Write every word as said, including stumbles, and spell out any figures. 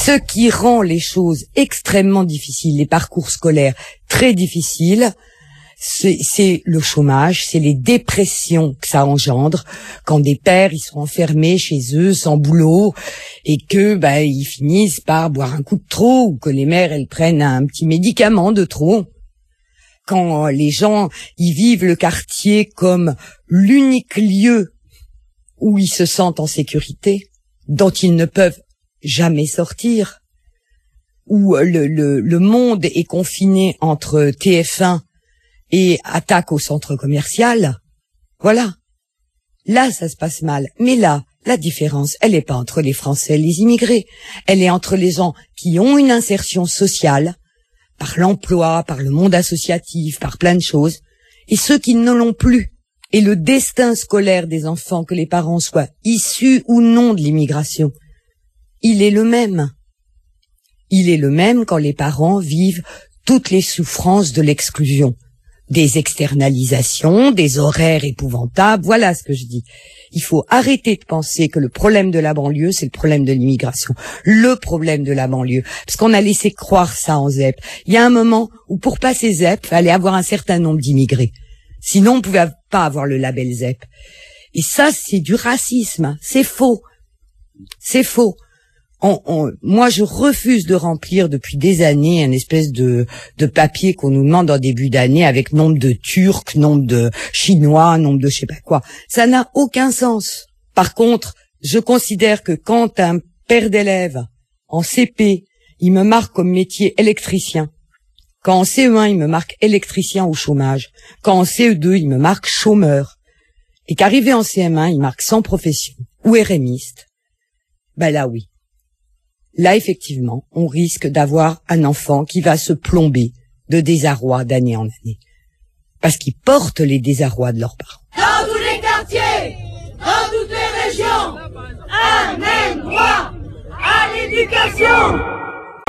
Ce qui rend les choses extrêmement difficiles, les parcours scolaires très difficiles, c'est, c'est le chômage, c'est les dépressions que ça engendre quand des pères ils sont enfermés chez eux sans boulot et que bah ils finissent par boire un coup de trop ou que les mères elles prennent un petit médicament de trop. Quand les gens ils vivent le quartier comme l'unique lieu où ils se sentent en sécurité, dont ils ne peuvent jamais sortir, où le, le, le monde est confiné entre T F un et attaque au centre commercial, voilà. Là, ça se passe mal. Mais là, la différence, elle n'est pas entre les Français et les immigrés. Elle est entre les gens qui ont une insertion sociale, par l'emploi, par le monde associatif, par plein de choses, et ceux qui ne l'ont plus. Et le destin scolaire des enfants, que les parents soient issus ou non de l'immigration, il est le même. Il est le même quand les parents vivent toutes les souffrances de l'exclusion. Des externalisations, des horaires épouvantables, voilà ce que je dis. Il faut arrêter de penser que le problème de la banlieue, c'est le problème de l'immigration. Le problème de la banlieue. Parce qu'on a laissé croire ça en Z E P. Il y a un moment où pour passer Z E P, il fallait avoir un certain nombre d'immigrés. Sinon, on ne pouvait pas avoir le label Z E P. Et ça, c'est du racisme. C'est faux. C'est faux. On, on, moi, je refuse de remplir depuis des années un espèce de, de papier qu'on nous demande en début d'année avec nombre de Turcs, nombre de Chinois, nombre de je sais pas quoi. Ça n'a aucun sens. Par contre, je considère que quand un père d'élève en C P, il me marque comme métier électricien, quand en C E un, il me marque électricien au chômage, quand en C E deux, il me marque chômeur, et qu'arrivé en C M un, il marque sans profession ou érémiste, ben là oui. Là, effectivement, on risque d'avoir un enfant qui va se plomber de désarroi d'année en année. Parce qu'ils portent les désarrois de leurs parents. Dans tous les quartiers, dans toutes les régions, un même droit à l'éducation.